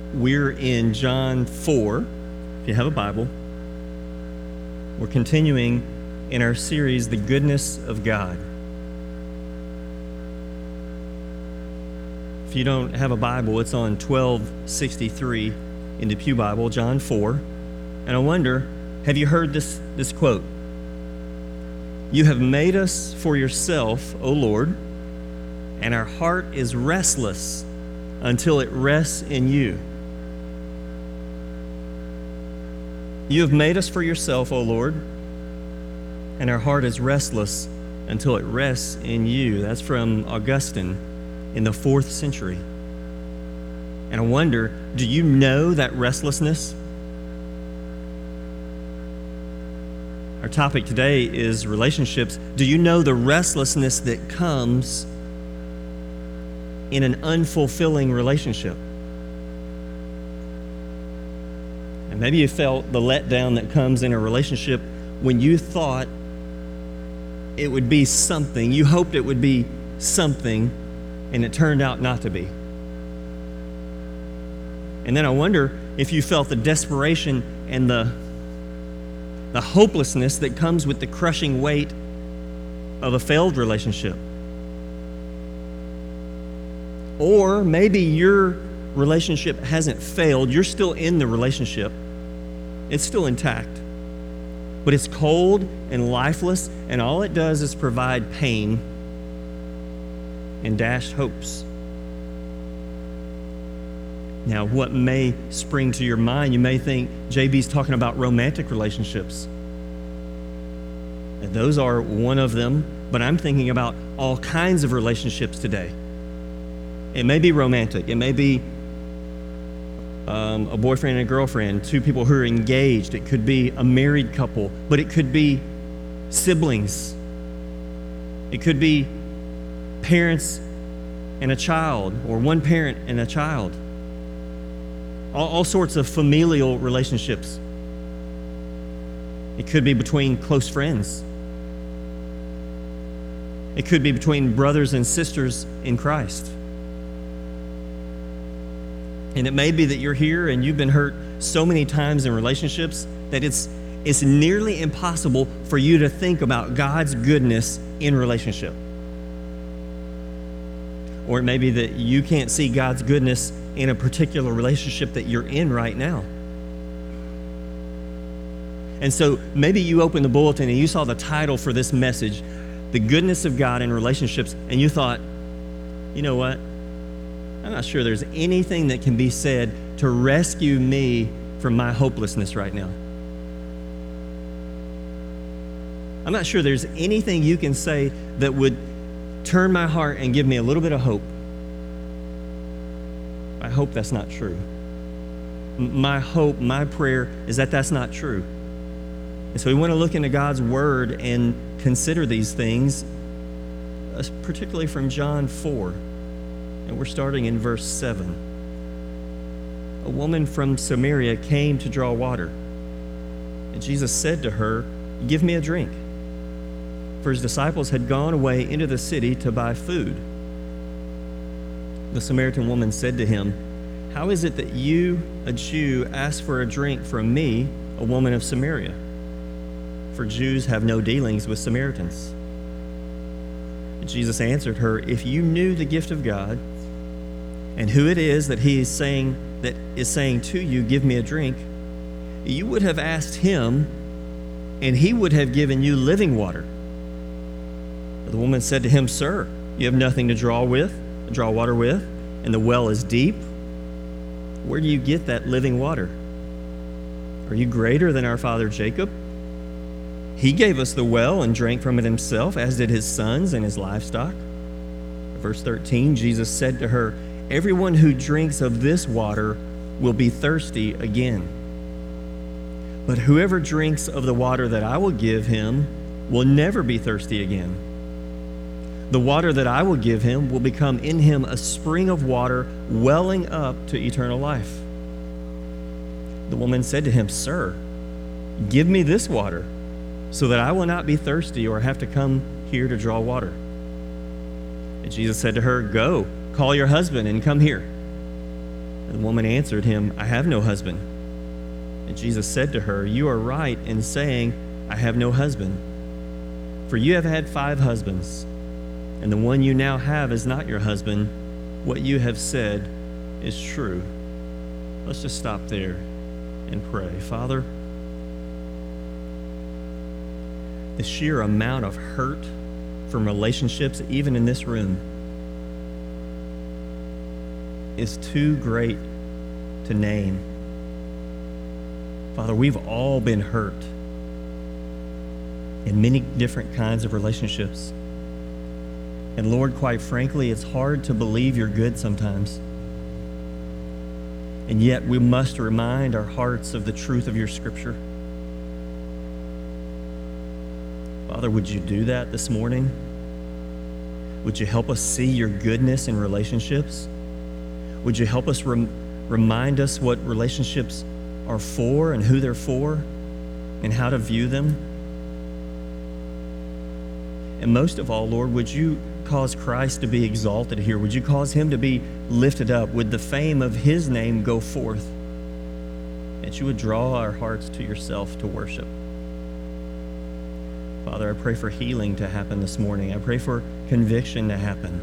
We're in John 4, if you have a Bible. We're continuing in our series, The Goodness of God. If you don't have a Bible, it's on 1263 in the Pew Bible, John 4. And I wonder, have you heard this quote? You have made us for yourself, O Lord, and our heart is restless until it rests in you. You have made us for yourself, O Lord, and our heart is restless until it rests in you. That's from Augustine in the 4th century. And I wonder, do you know that restlessness? Our topic today is relationships. Do you know the restlessness that comes in an unfulfilling relationship? And maybe you felt the letdown that comes in a relationship when you thought it would be something. You hoped it would be something, and it turned out not to be. And then I wonder if you felt the desperation and the hopelessness that comes with the crushing weight of a failed relationship. Or maybe your relationship hasn't failed. You're still in the relationship. It's still intact. But it's cold and lifeless, and all it does is provide pain and dashed hopes. Now, what may spring to your mind, you may think JB's talking about romantic relationships. And those are one of them, but I'm thinking about all kinds of relationships today. It may be romantic. It may be a boyfriend and a girlfriend, two people who are engaged. It could be a married couple, but it could be siblings. It could be parents and a child, or one parent and a child. All sorts of familial relationships. It could be between close friends. It could be between brothers and sisters in Christ. And it may be that you're here and you've been hurt so many times in relationships that it's nearly impossible for you to think about God's goodness in relationship. Or it may be that you can't see God's goodness in a particular relationship that you're in right now. And so maybe you opened the bulletin and you saw the title for this message, The Goodness of God in Relationships, and you thought, you know what? I'm not sure there's anything that can be said to rescue me from my hopelessness right now. I'm not sure there's anything you can say that would turn my heart and give me a little bit of hope. I hope that's not true. My hope, my prayer is that that's not true. And so we want to look into God's Word and consider these things, particularly from John 4. And we're starting in verse 7. A woman from Samaria came to draw water. And Jesus said to her, "Give me a drink." For his disciples had gone away into the city to buy food. The Samaritan woman said to him, "How is it that you, a Jew, ask for a drink from me, a woman of Samaria? For Jews have no dealings with Samaritans." And Jesus answered her, "If you knew the gift of God, and who it is that is saying to you, 'Give me a drink,' you would have asked him, and he would have given you living water." But the woman said to him, "Sir, you have nothing to draw water with, and the well is deep. Where do you get that living water? Are you greater than our father Jacob? He gave us the well and drank from it himself, as did his sons and his livestock." Verse 13, Jesus said to her, "Everyone who drinks of this water will be thirsty again. But whoever drinks of the water that I will give him will never be thirsty again. The water that I will give him will become in him a spring of water welling up to eternal life." The woman said to him, "Sir, give me this water so that I will not be thirsty or have to come here to draw water." And Jesus said to her, "Go, call your husband and come here." And the woman answered him, I have no husband. And Jesus said to her, you are right in saying, I have no husband. For you have had 5 husbands, and the one you now have is not your husband. What you have said is true. Let's just stop there and pray. Father, the sheer amount of hurt from relationships, even in this room, is too great to name. Father, we've all been hurt in many different kinds of relationships. And Lord, quite frankly, it's hard to believe you're good sometimes. And yet we must remind our hearts of the truth of your scripture. Father, would you do that this morning? Would you help us see your goodness in relationships? Would you help us remind us what relationships are for and who they're for and how to view them? And most of all, Lord, would you cause Christ to be exalted here? Would you cause him to be lifted up? Would the fame of his name go forth? That you would draw our hearts to yourself to worship. Father, I pray for healing to happen this morning. I pray for conviction to happen.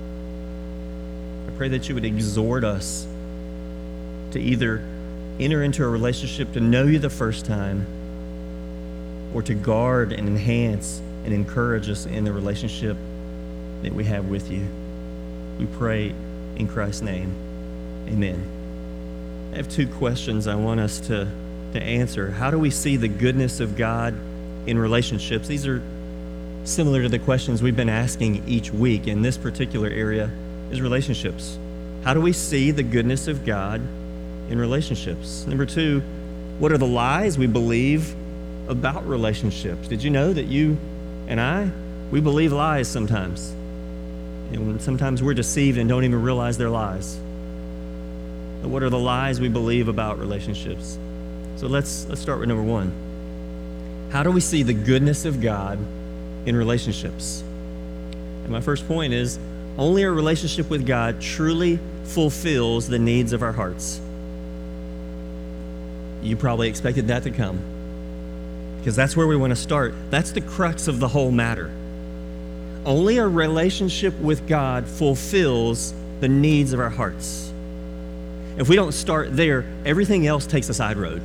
I pray that you would exhort us to either enter into a relationship to know you the first time or to guard and enhance and encourage us in the relationship that we have with you. We pray in Christ's name. Amen. I have 2 questions I want us to answer. How do we see the goodness of God in relationships? These are similar to the questions we've been asking each week. In this particular area is relationships. How do we see the goodness of God in relationships? Number 2, what are the lies we believe about relationships? Did you know that you and we believe lies sometimes? And sometimes we're deceived and don't even realize they're lies. But what are the lies we believe about relationships? So let's start with number 1. How do we see the goodness of God in relationships? And my first point is, only a relationship with God truly fulfills the needs of our hearts. You probably expected that to come, because that's where we want to start. That's the crux of the whole matter. Only a relationship with God fulfills the needs of our hearts. If we don't start there, everything else takes a side road.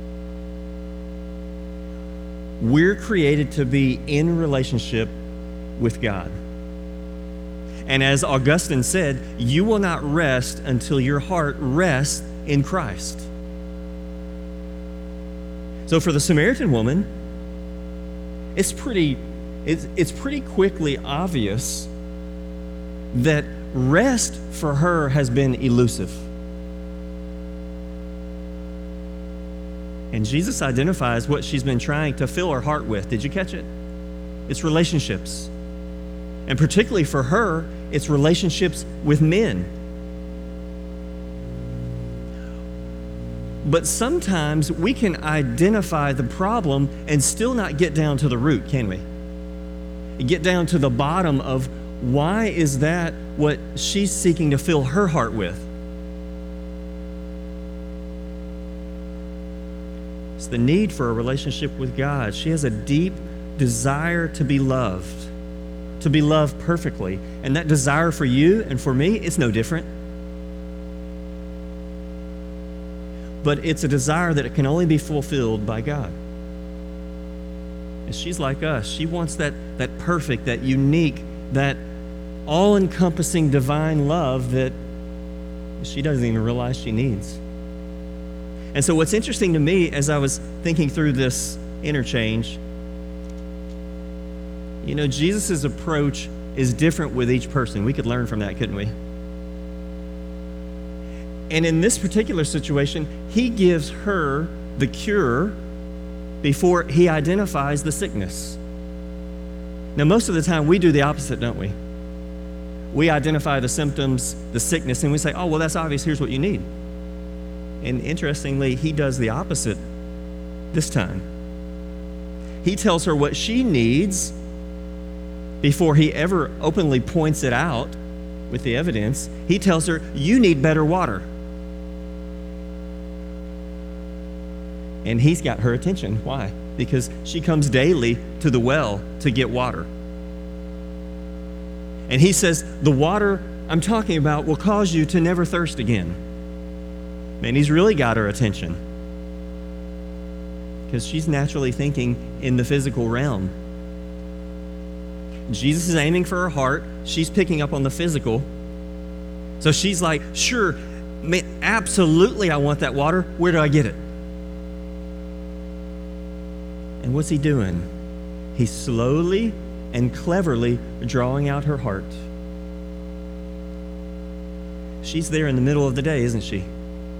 We're created to be in relationship with God. And as Augustine said, you will not rest until your heart rests in Christ. So for the Samaritan woman, it's pretty quickly obvious that rest for her has been elusive. And Jesus identifies what she's been trying to fill her heart with. Did you catch it? It's relationships. And particularly for her, it's relationships with men. But sometimes we can identify the problem and still not get down to the root, can we? Get down to the bottom of why is that what she's seeking to fill her heart with? It's the need for a relationship with God. She has a deep desire to be loved perfectly. And that desire for you and for me, it's no different. But it's a desire that it can only be fulfilled by God. And she's like us. She wants that perfect, that unique, that all-encompassing divine love that she doesn't even realize she needs. And so what's interesting to me as I was thinking through this interchange, Jesus' approach is different with each person. We could learn from that, couldn't we? And in this particular situation, he gives her the cure before he identifies the sickness. Now, most of the time, we do the opposite, don't we? We identify the symptoms, the sickness, and we say, oh, well, that's obvious. Here's what you need. And interestingly, he does the opposite this time. He tells her what she needs before he ever openly points it out with the evidence. He tells her, you need better water. And he's got her attention. Why? Because she comes daily to the well to get water. And he says, the water I'm talking about will cause you to never thirst again. Man, he's really got her attention. Because she's naturally thinking in the physical realm. Jesus is aiming for her heart. She's picking up on the physical. So she's like, sure, man, absolutely I want that water. Where do I get it? And what's he doing? He's slowly and cleverly drawing out her heart. She's there in the middle of the day, isn't she?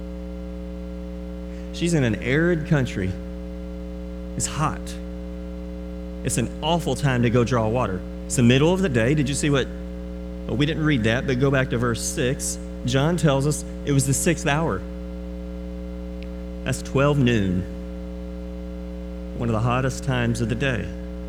She's in an arid country. It's hot. It's an awful time to go draw water. It's the middle of the day. Did you see what? Well, we didn't read that, but go back to verse 6. John tells us it was the 6th hour. That's 12 noon. One of the hottest times of the day.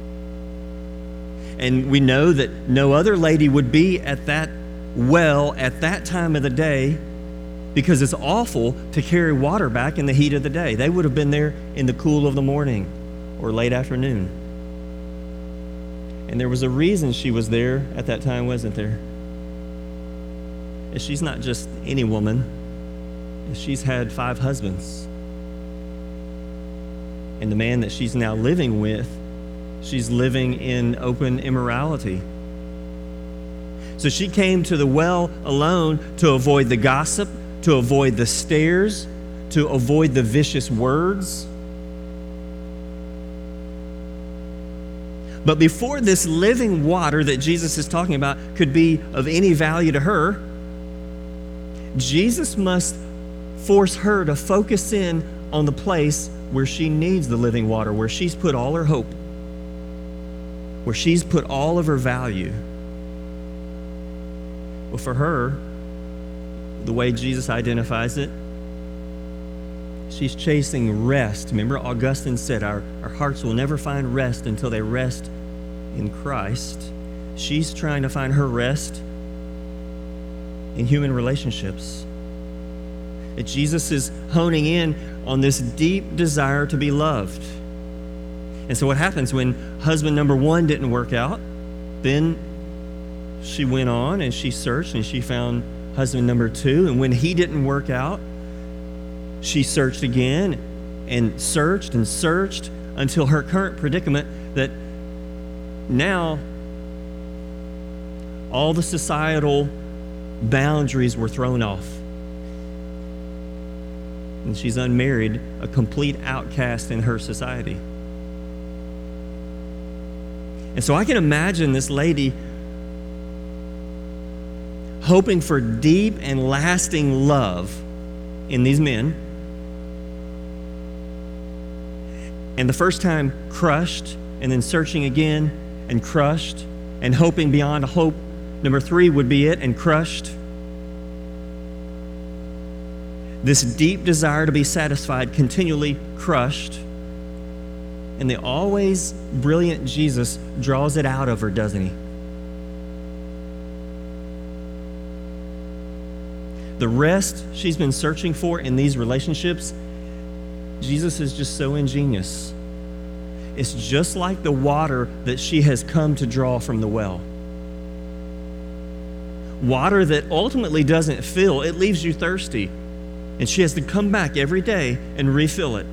And we know that no other lady would be at that well at that time of the day because it's awful to carry water back in the heat of the day. They would have been there in the cool of the morning or late afternoon. And there was a reason she was there at that time, wasn't there? She's not just any woman. She's had 5 husbands. And the man that she's now living with, she's living in open immorality. So she came to the well alone to avoid the gossip, to avoid the stares, to avoid the vicious words. But before this living water that Jesus is talking about could be of any value to her, Jesus must force her to focus in on the place where she needs the living water, where she's put all her hope, where she's put all of her value. Well, for her, the way Jesus identifies it, she's chasing rest. Remember, Augustine said our hearts will never find rest until they rest in Christ. She's trying to find her rest in human relationships. That Jesus is honing in on this deep desire to be loved. And so what happens when husband number 1 didn't work out? Then she went on and she searched and she found husband number 2. And when he didn't work out, she searched again and searched until her current predicament that now all the societal boundaries were thrown off. And she's unmarried, a complete outcast in her society. And so I can imagine this lady hoping for deep and lasting love in these men. And the first time crushed, and then searching again and crushed, and hoping beyond hope. Number 3 would be it, and crushed. This deep desire to be satisfied, continually crushed. And the always brilliant Jesus draws it out of her, doesn't he? The rest she's been searching for in these relationships, Jesus is just so ingenious. It's just like the water that she has come to draw from the well. Water that ultimately doesn't fill, it leaves you thirsty. And she has to come back every day and refill it.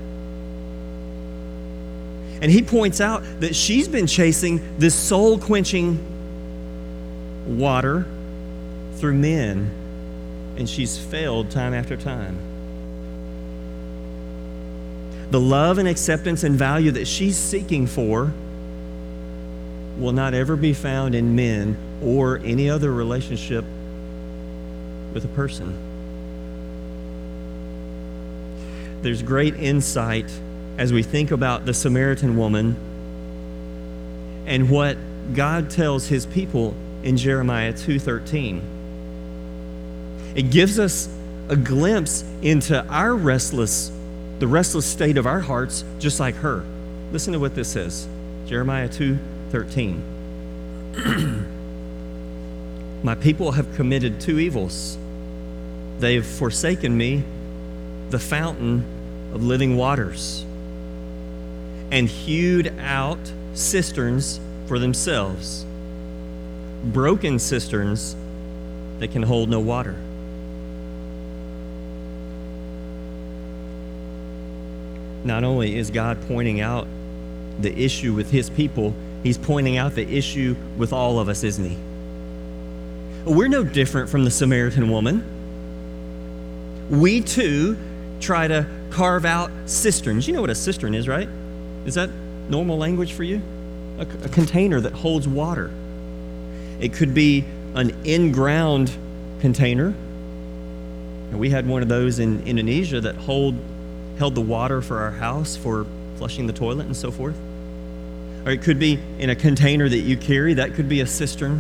And he points out that she's been chasing this soul-quenching water through men, and she's failed time after time. The love and acceptance and value that she's seeking for will not ever be found in men or any other relationship with a person. There's great insight as we think about the Samaritan woman and what God tells his people in Jeremiah 2:13. It gives us a glimpse into the restless state of our hearts, just like her. Listen to what this says. Jeremiah 2:13. My people have committed 2 evils. They've forsaken me, the fountain of living waters. and hewed out cisterns for themselves, broken cisterns that can hold no water. Not only is God pointing out the issue with his people, he's pointing out the issue with all of us, isn't he? We're no different from the Samaritan woman. We too try to carve out cisterns. You know what a cistern is, right? Is that normal language for you? A container that holds water. It could be an in-ground container. And we had one of those in Indonesia that held the water for our house for flushing the toilet and so forth. Or it could be in a container that you carry. That could be a cistern.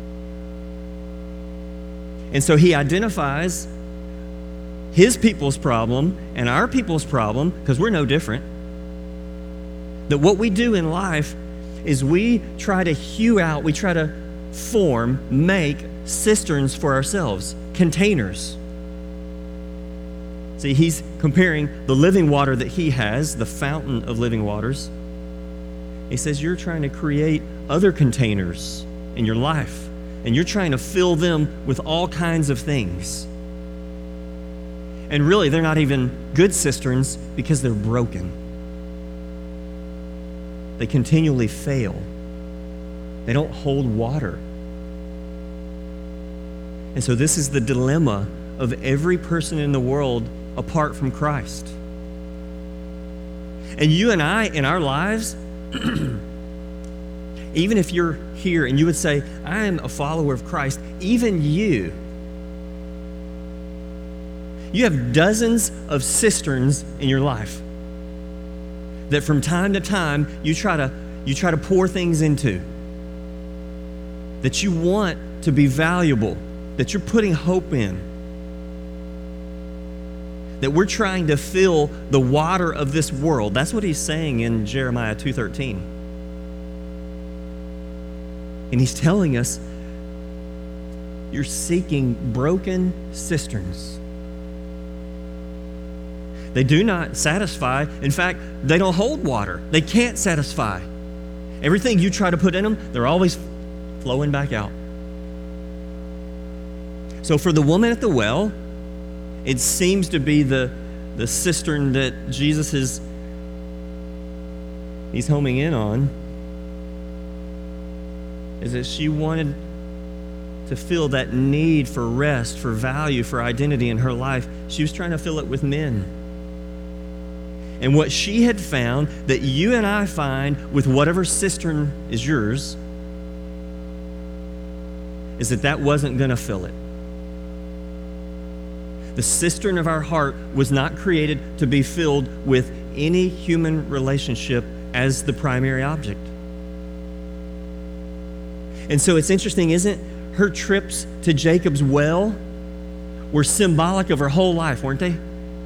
And so he identifies his people's problem and our people's problem, because we're no different. That what we do in life is we try to hew out, we try to make cisterns for ourselves, containers. See, he's comparing the living water that he has, the fountain of living waters. He says you're trying to create other containers in your life, and you're trying to fill them with all kinds of things. And really, they're not even good cisterns because they're broken. They continually fail. They don't hold water. And so this is the dilemma of every person in the world apart from Christ. And you and I, in our lives, even if you're here and you would say, I am a follower of Christ, even you have dozens of cisterns in your life that from time to time you try to pour things into, that you want to be valuable, that you're putting hope in, that we're trying to fill the water of this world. That's what he's saying in Jeremiah 2:13. And he's telling us, you're seeking broken cisterns. They do not satisfy. In fact, they don't hold water. They can't satisfy. Everything you try to put in them, they're always flowing back out. So for the woman at the well, it seems to be the cistern that Jesus he's homing in on, is that she wanted to fill that need for rest, for value, for identity in her life. She was trying to fill it with men. And what she had found, that you and I find with whatever cistern is yours, is that wasn't going to fill it. The cistern of our heart was not created to be filled with any human relationship as the primary object. And so it's interesting, isn't it? Her trips to Jacob's well were symbolic of her whole life, weren't they?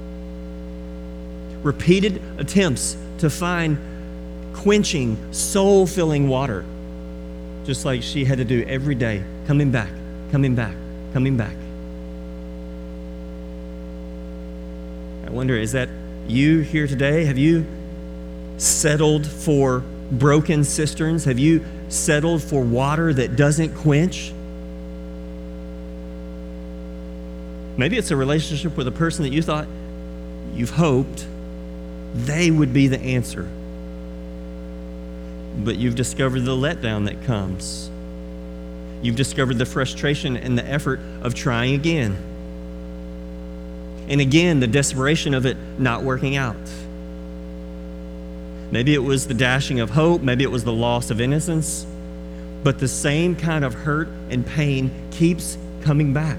Repeated attempts to find quenching, soul-filling water, just like she had to do every day, coming back, coming back, coming back. I wonder, is that you here today? Have you settled for broken cisterns? Have you settled for water that doesn't quench? Maybe it's a relationship with a person that you thought, you've hoped they would be the answer. But you've discovered the letdown that comes. You've discovered the frustration and the effort of trying again. And again, the desperation of it not working out. Maybe it was the dashing of hope. Maybe it was the loss of innocence. But the same kind of hurt and pain keeps coming back.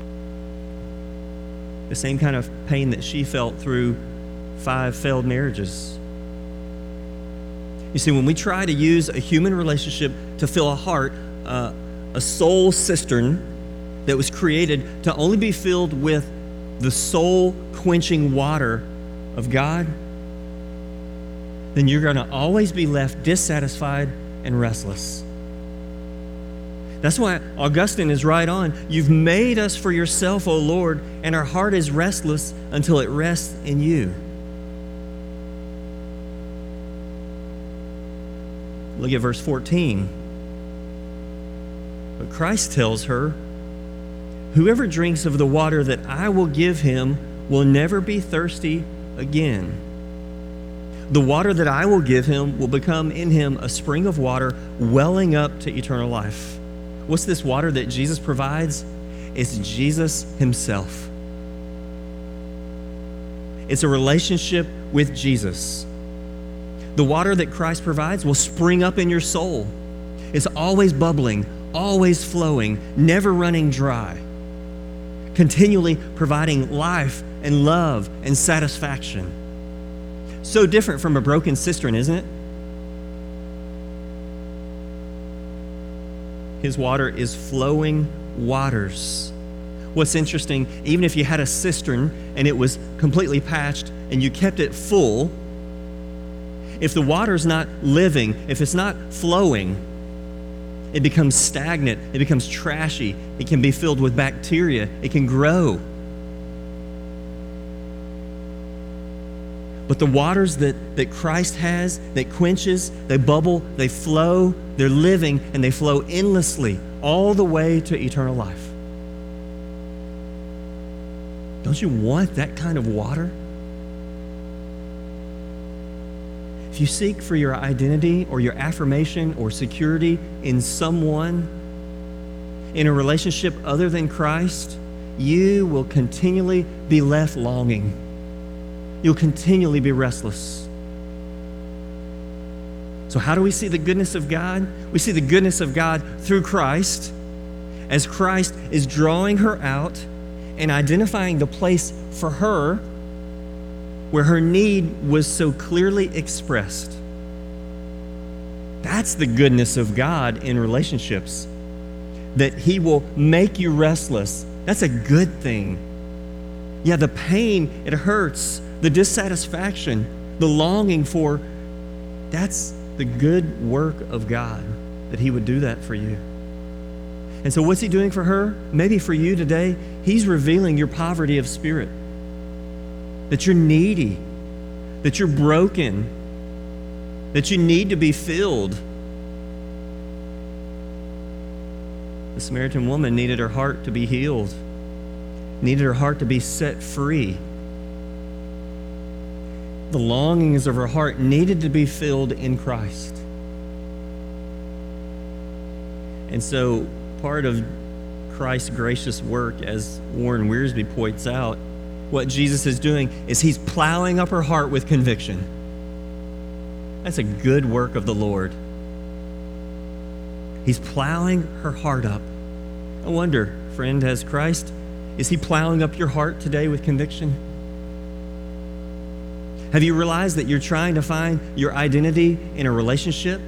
The same kind of pain that she felt through 5 failed marriages. You see, when we try to use a human relationship to fill a heart, a soul cistern that was created to only be filled with the soul-quenching water of God, then you're going to always be left dissatisfied and restless. That's why Augustine is right on. You've made us for yourself, O Lord, and our heart is restless until it rests in you. Look at verse 14. But Christ tells her, "Whoever drinks of the water that I will give him will never be thirsty again. The water that I will give him will become in him a spring of water welling up to eternal life." What's this water that Jesus provides? It's Jesus himself. It's a relationship with Jesus. The water that Christ provides will spring up in your soul. It's always bubbling, always flowing, never running dry, continually providing life and love and satisfaction. So different from a broken cistern, isn't it? His water is flowing waters. What's interesting, even if you had a cistern and it was completely patched and you kept it full, if the water's not living, if it's not flowing, it becomes stagnant, it becomes trashy, it can be filled with bacteria, it can grow. But the waters that Christ has, that quenches, they bubble, they flow, they're living, and they flow endlessly all the way to eternal life. Don't you want that kind of water? If you seek for your identity or your affirmation or security in someone, in a relationship other than Christ, you will continually be left longing. You'll continually be restless. So how do we see the goodness of God? We see the goodness of God through Christ, as Christ is drawing her out and identifying the place for her where her need was so clearly expressed. That's the goodness of God in relationships, that he will make you restless. That's a good thing. Yeah, the pain, it hurts, the dissatisfaction, the longing for, that's the good work of God, that he would do that for you. And so what's he doing for her? Maybe for you today, he's revealing your poverty of spirit, that you're needy, that you're broken, that you need to be filled. The Samaritan woman needed her heart to be healed, needed her heart to be set free. The longings of her heart needed to be filled in Christ. And so part of Christ's gracious work, as Warren Wiersbe points out, what Jesus is doing is he's plowing up her heart with conviction. That's a good work of the Lord. He's plowing her heart up. I wonder, friend, is he plowing up your heart today with conviction? Have you realized that you're trying to find your identity in a relationship?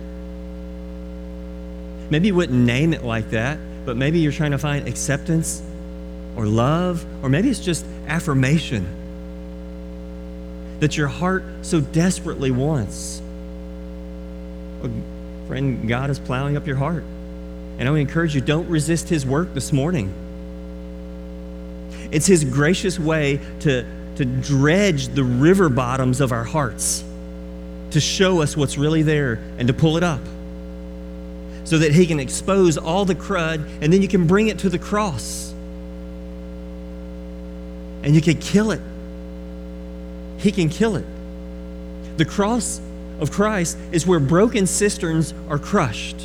Maybe you wouldn't name it like that, but maybe you're trying to find acceptance or love, or maybe it's just affirmation that your heart so desperately wants. Well, friend, God is plowing up your heart. And I would encourage you, don't resist his work this morning. It's his gracious way to dredge the river bottoms of our hearts, to show us what's really there and to pull it up so that he can expose all the crud, and then you can bring it to the cross and you can kill it. He can kill it. The cross of Christ is where broken cisterns are crushed,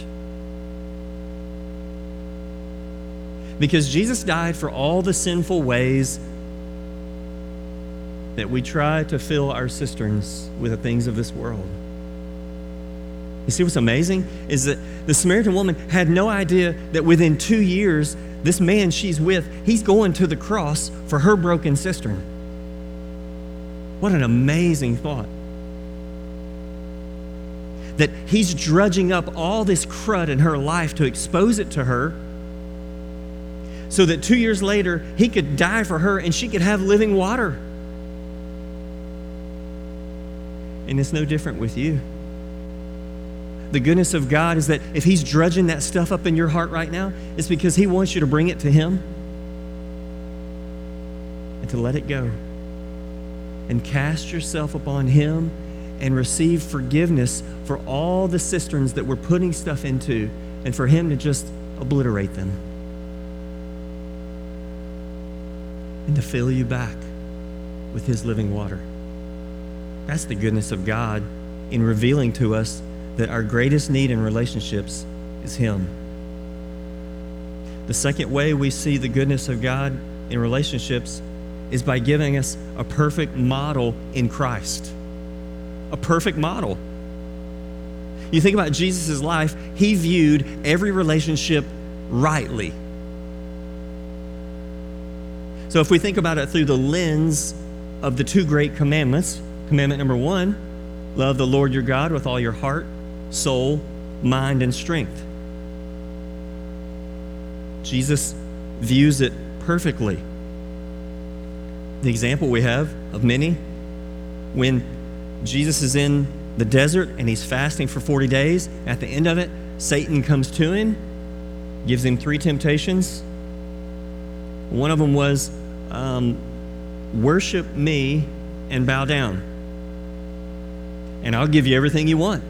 because Jesus died for all the sinful ways that we try to fill our cisterns with the things of this world. You see what's amazing is that the Samaritan woman had no idea that within 2 years, this man she's with, he's going to the cross for her broken cistern. What an amazing thought. That he's drudging up all this crud in her life to expose it to her, so that 2 years later, he could die for her and she could have living water. And it's no different with you. The goodness of God is that if he's drudging that stuff up in your heart right now, it's because he wants you to bring it to him and to let it go and cast yourself upon him and receive forgiveness for all the cisterns that we're putting stuff into, and for him to just obliterate them and to fill you back with his living water. That's the goodness of God in revealing to us that our greatest need in relationships is him. The second way we see the goodness of God in relationships is by giving us a perfect model in Christ. A perfect model. You think about Jesus' life, he viewed every relationship rightly. So if we think about it through the lens of the two great commandments, commandment number 1, love the Lord your God with all your heart, soul, mind, and strength. Jesus views it perfectly. The example we have of many, when Jesus is in the desert and he's fasting for 40 days, at the end of it, Satan comes to him, gives him 3 temptations. One of them was, worship me and bow down, and I'll give you everything you want.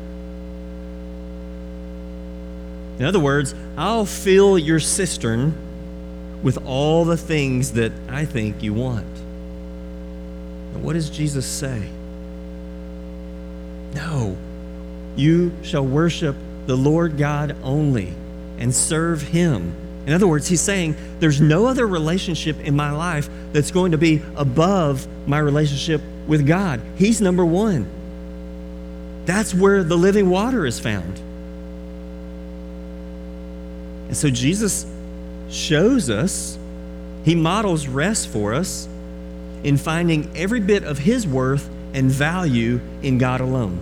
In other words, I'll fill your cistern with all the things that I think you want. And what does Jesus say? No, you shall worship the Lord God only and serve him. In other words, he's saying there's no other relationship in my life that's going to be above my relationship with God. He's number 1. That's where the living water is found. And so Jesus shows us, he models rest for us in finding every bit of his worth and value in God alone.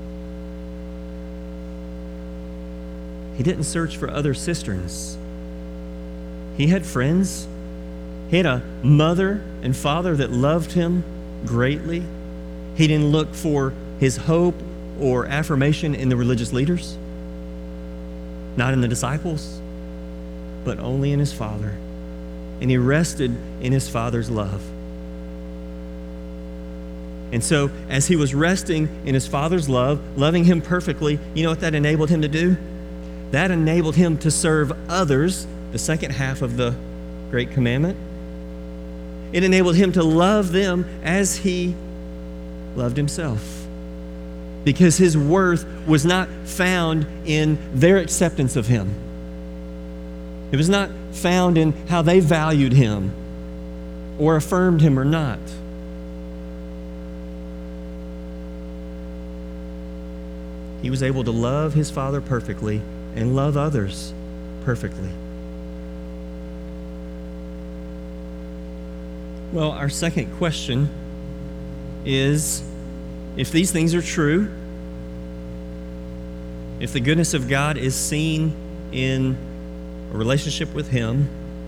He didn't search for other cisterns. He had friends. He had a mother and father that loved him greatly. He didn't look for his hope or affirmation in the religious leaders, not in the disciples, but only in his Father. And he rested in his Father's love. And so, as he was resting in his Father's love, loving him perfectly, you know what that enabled him to do? That enabled him to serve others, the second half of the Great Commandment. It enabled him to love them as he loved himself, because his worth was not found in their acceptance of him. It was not found in how they valued him or affirmed him or not. He was able to love his Father perfectly and love others perfectly. Well, our second question is, if these things are true, if the goodness of God is seen in a relationship with him,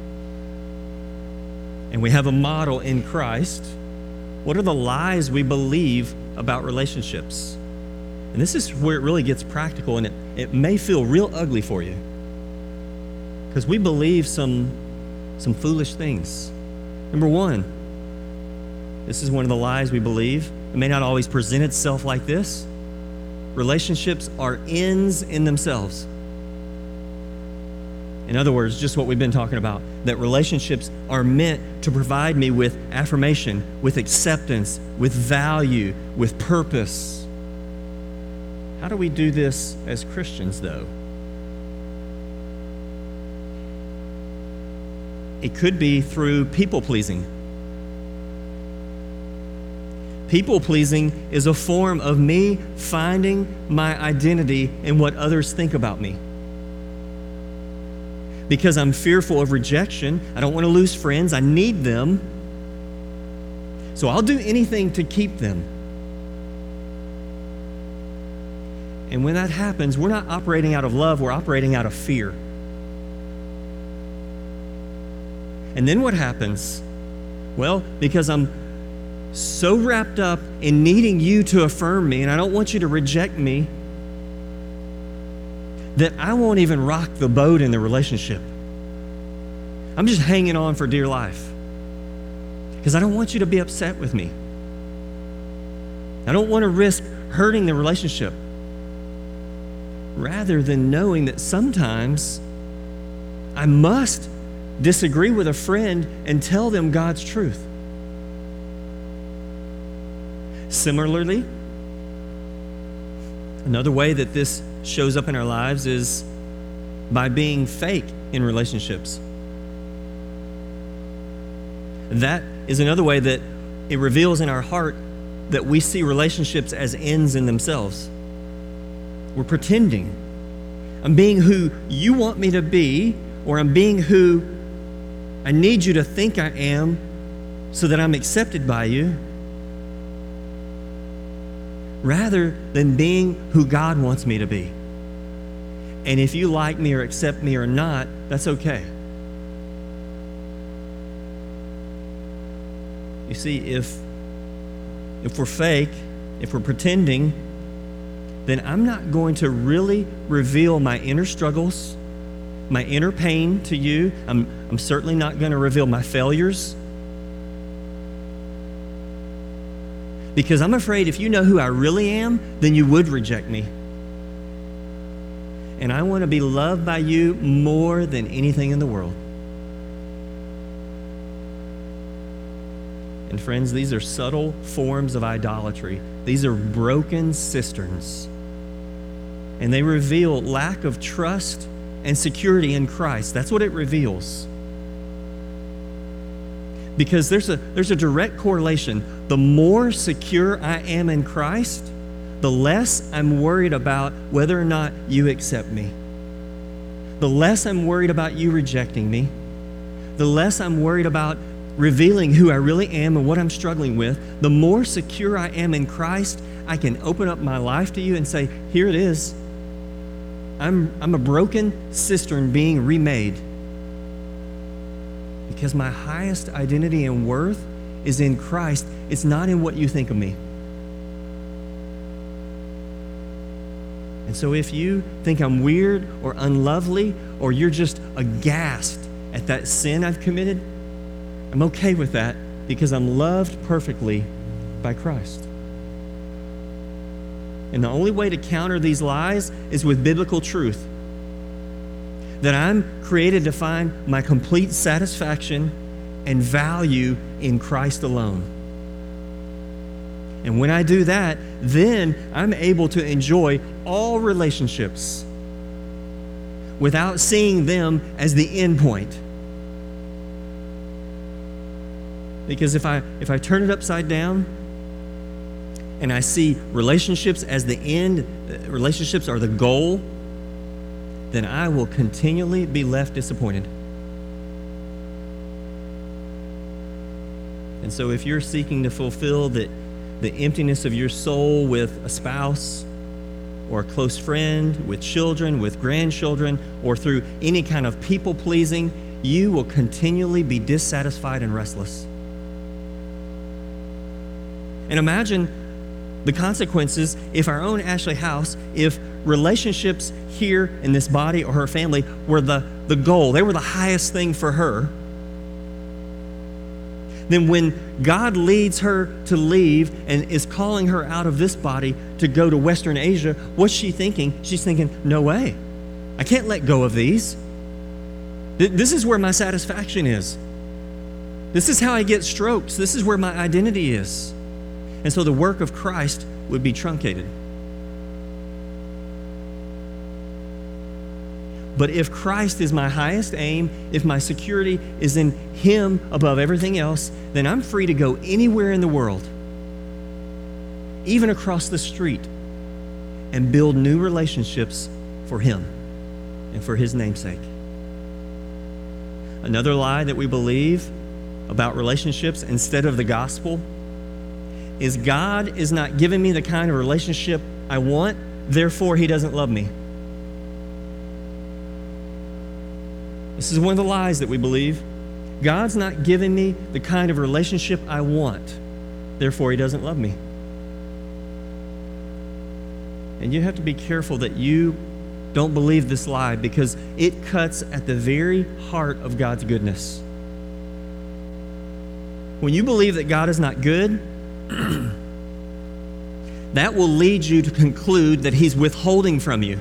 and we have a model in Christ, what are the lies we believe about relationships? And this is where it really gets practical, and it may feel real ugly for you, because we believe some foolish things. Number 1, this is one of the lies we believe. It may not always present itself like this. Relationships are ends in themselves. In other words, just what we've been talking about, that relationships are meant to provide me with affirmation, with acceptance, with value, with purpose. How do we do this as Christians, though? It could be through people-pleasing. People-pleasing is a form of me finding my identity in what others think about me. Because I'm fearful of rejection, I don't want to lose friends, I need them, so I'll do anything to keep them. And when that happens, we're not operating out of love, we're operating out of fear. And then what happens? Well, because I'm so wrapped up in needing you to affirm me, and I don't want you to reject me, that I won't even rock the boat in the relationship. I'm just hanging on for dear life, because I don't want you to be upset with me. I don't want to risk hurting the relationship, rather than knowing that sometimes I must disagree with a friend and tell them God's truth. Similarly, another way that this shows up in our lives is by being fake in relationships. That is another way that it reveals in our heart that we see relationships as ends in themselves. We're pretending. I'm being who you want me to be, or I'm being who I need you to think I am so that I'm accepted by you, rather than being who God wants me to be. And if you like me or accept me or not, that's okay. You see, if we're fake, if we're pretending, then I'm not going to really reveal my inner struggles, my inner pain to you. I'm certainly not going to reveal my failures. Because I'm afraid if you know who I really am, then you would reject me. And I want to be loved by you more than anything in the world. And friends, these are subtle forms of idolatry. These are broken cisterns. And they reveal lack of trust and security in Christ. That's what it reveals. Because there's a direct correlation. The more secure I am in Christ, the less I'm worried about whether or not you accept me. The less I'm worried about you rejecting me. The less I'm worried about revealing who I really am and what I'm struggling with. The more secure I am in Christ, I can open up my life to you and say, here it is. I'm a broken cistern being remade. Because my highest identity and worth is in Christ. It's not in what you think of me. And so if you think I'm weird or unlovely, or you're just aghast at that sin I've committed, I'm okay with that because I'm loved perfectly by Christ. And the only way to counter these lies is with biblical truth. That I'm created to find my complete satisfaction and value in Christ alone. And when I do that, then I'm able to enjoy all relationships without seeing them as the end point. Because if I turn it upside down and I see relationships as the end, relationships are the goal, then I will continually be left disappointed. And so if you're seeking to fulfill the emptiness of your soul with a spouse or a close friend, with children, with grandchildren, or through any kind of people-pleasing, you will continually be dissatisfied and restless. And imagine the consequences if our own Ashley House, if relationships here in this body or her family were the goal, they were the highest thing for her, then when God leads her to leave and is calling her out of this body to go to Western Asia, what's she thinking? She's thinking, no way. I can't let go of these. This is where my satisfaction is. This is how I get strokes. This is where my identity is. And so the work of Christ would be truncated. But if Christ is my highest aim, if my security is in Him above everything else, then I'm free to go anywhere in the world, even across the street, and build new relationships for Him and for His namesake. Another lie that we believe about relationships instead of the gospel is God is not giving me the kind of relationship I want, therefore He doesn't love me. This is one of the lies that we believe. God's not giving me the kind of relationship I want, therefore He doesn't love me. And you have to be careful that you don't believe this lie, because it cuts at the very heart of God's goodness. When you believe that God is not good, that will lead you to conclude that he's withholding from you.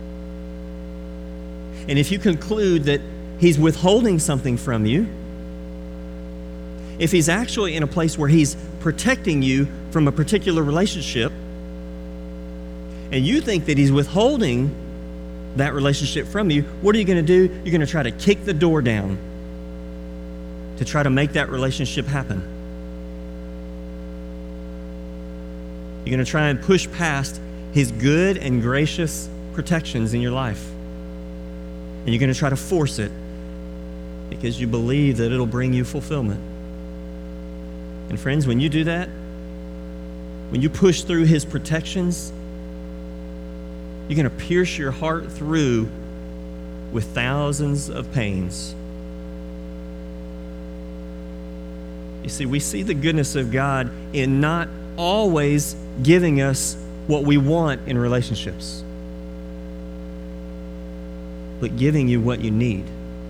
And if you conclude that he's withholding something from you, if he's actually in a place where he's protecting you from a particular relationship, and you think that he's withholding that relationship from you, what are you going to do? You're going to try to kick the door down to try to make that relationship happen. You're going to try and push past his good and gracious protections in your life. And you're going to try to force it because you believe that it'll bring you fulfillment. And friends, when you do that, when you push through his protections, you're going to pierce your heart through with thousands of pains. You see, we see the goodness of God in not always giving us what we want in relationships, but giving you what you need.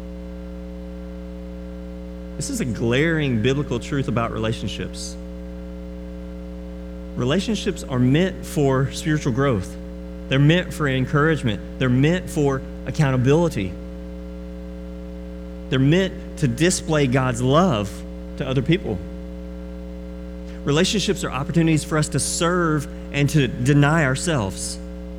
This is a glaring biblical truth about relationships. Relationships are meant for spiritual growth. They're meant for encouragement. They're meant for accountability. They're meant to display God's love to other people. Relationships are opportunities for us to serve and to deny ourselves.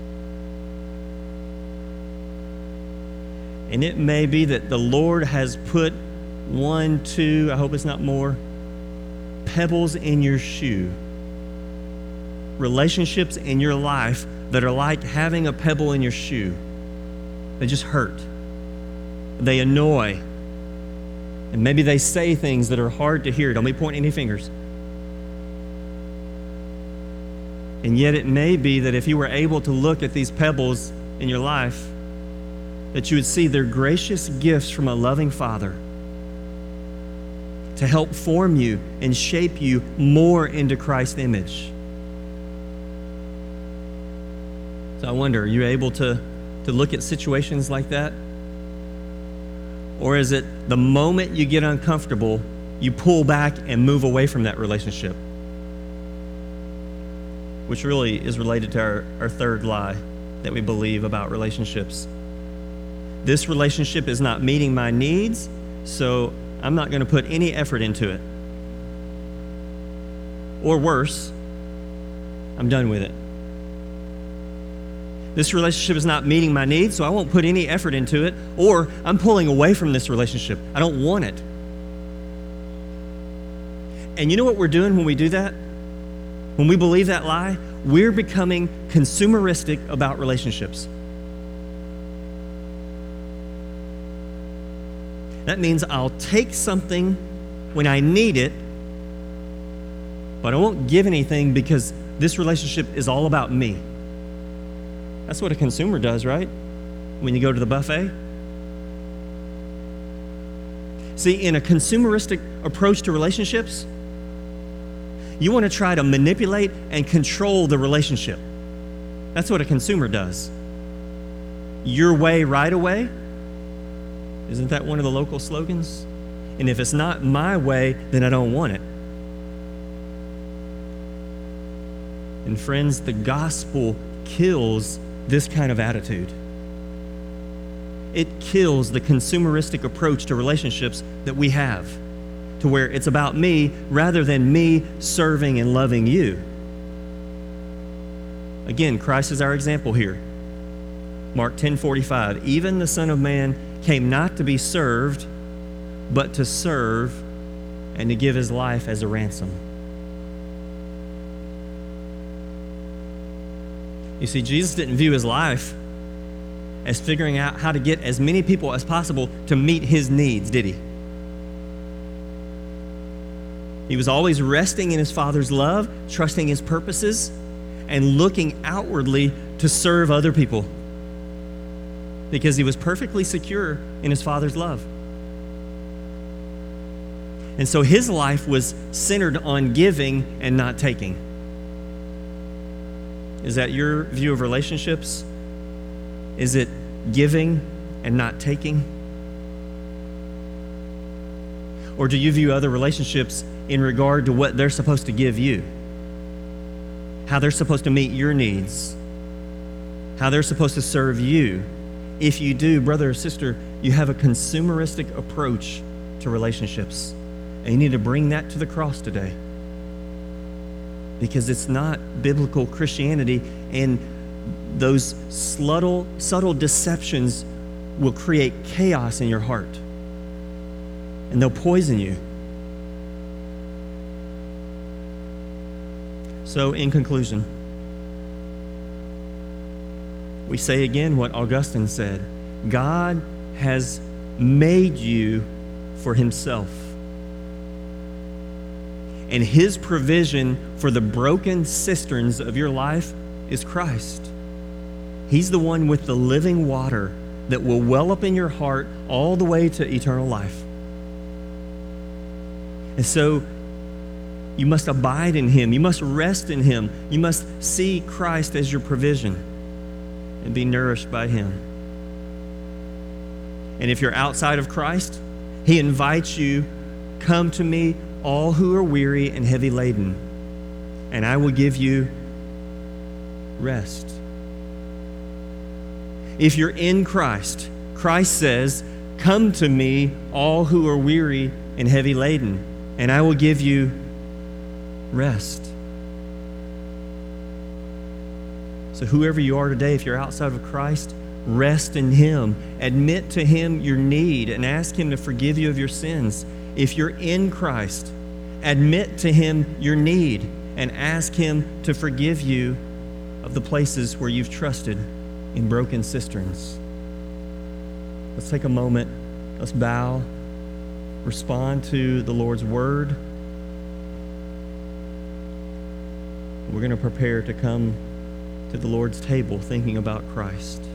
And it may be that the Lord has put 1, 2, I hope it's not more, pebbles in your shoe. Relationships in your life that are like having a pebble in your shoe. They just hurt. They annoy. And maybe they say things that are hard to hear. Don't be pointing any fingers. And yet it may be that if you were able to look at these pebbles in your life, that you would see they're gracious gifts from a loving Father to help form you and shape you more into Christ's image. So I wonder, are you able to look at situations like that? Or is it the moment you get uncomfortable, you pull back and move away from that relationship? Which really is related to our third lie that we believe about relationships. This relationship is not meeting my needs, so I'm not going to put any effort into it. Or worse, I'm done with it. This relationship is not meeting my needs, so I won't put any effort into it, or I'm pulling away from this relationship. I don't want it. And you know what we're doing when we do that? When we believe that lie, we're becoming consumeristic about relationships. That means I'll take something when I need it, but I won't give anything because this relationship is all about me. That's what a consumer does, right? When you go to the buffet. See, in a consumeristic approach to relationships, you want to try to manipulate and control the relationship. That's what a consumer does. Your way, right away. Isn't that one of the local slogans? And if it's not my way, then I don't want it. And friends, the gospel kills this kind of attitude. It kills the consumeristic approach to relationships that we have, to where it's about me rather than me serving and loving you. Again, Christ is our example here. Mark 10:45, even the Son of Man came not to be served, but to serve and to give his life as a ransom. You see, Jesus didn't view his life as figuring out how to get as many people as possible to meet his needs, did he? He was always resting in his Father's love, trusting his purposes, and looking outwardly to serve other people because he was perfectly secure in his Father's love. And so his life was centered on giving and not taking. Is that your view of relationships? Is it giving and not taking? Or do you view other relationships in regard to what they're supposed to give you? how they're supposed to meet your needs, how they're supposed to serve you. If you do, brother or sister, you have a consumeristic approach to relationships. And you need to bring that to the cross today, because it's not biblical Christianity, and those subtle deceptions will create chaos in your heart, and they'll poison you. So in conclusion, we say again what Augustine said: God has made you for himself. And his provision for the broken cisterns of your life is Christ. He's the one with the living water that will well up in your heart all the way to eternal life. And so you must abide in him. You must rest in him. You must see Christ as your provision and be nourished by him. And if you're outside of Christ, he invites you, come to me, all who are weary and heavy laden, and I will give you rest. If you're in Christ, Christ says, come to me, all who are weary and heavy laden, and I will give you rest. So whoever you are today, if you're outside of Christ, rest in him. Admit to him your need and ask him to forgive you of your sins. If you're in Christ, admit to him your need and ask him to forgive you of the places where you've trusted in broken cisterns. Let's take a moment. Let's bow, respond to the Lord's word. We're going to prepare to come to the Lord's table thinking about Christ.